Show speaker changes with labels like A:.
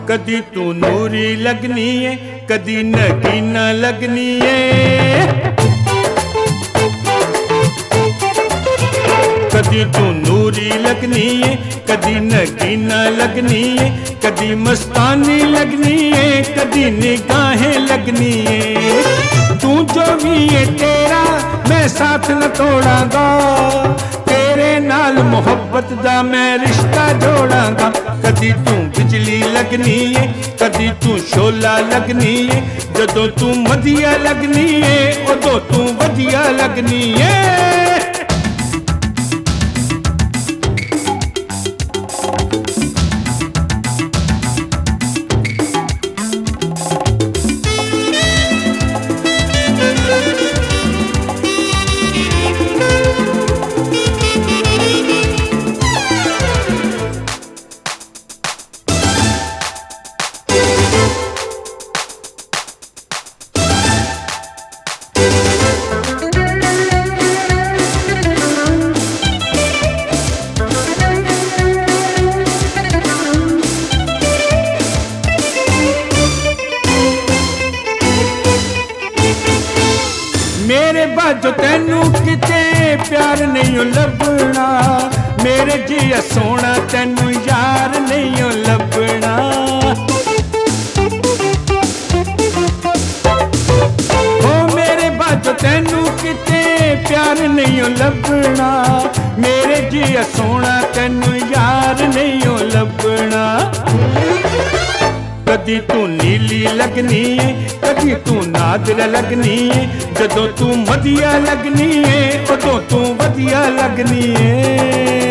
A: कदी तू नूरी लगनी है, कदी नगीना लगनी है। कदी तू नूरी लगनी है, कदी नगीना लगनी है, कदी मस्तानी लगनी है, कदी निगाहें लगनी है। तू जो भी है तेरा मैं साथ न तोड़ांगा, तेरे नाल मोहब्बत दा मैं रिश्ता जोड़ांगा। कदी तू बिजली लगनी है, कदी तू शोला लगनी है, जदों तू मदिया लगनी है उदों तू वधिया लगनी है। मेरे बाजो तैनू किते प्यार नहीं लभना, मेरे जिया सोना तैनू यार नहीं लभना। ओ मेरे बाजो तैनू किते प्यार नहीं लभना, मेरे जिया सोना तैनू यार नहीं लभना। कदी तू नीली लगनी है, कदी तू नादर लगनी है, जदों तू मदिया लगनी है उदों तू वधिया लगनी है।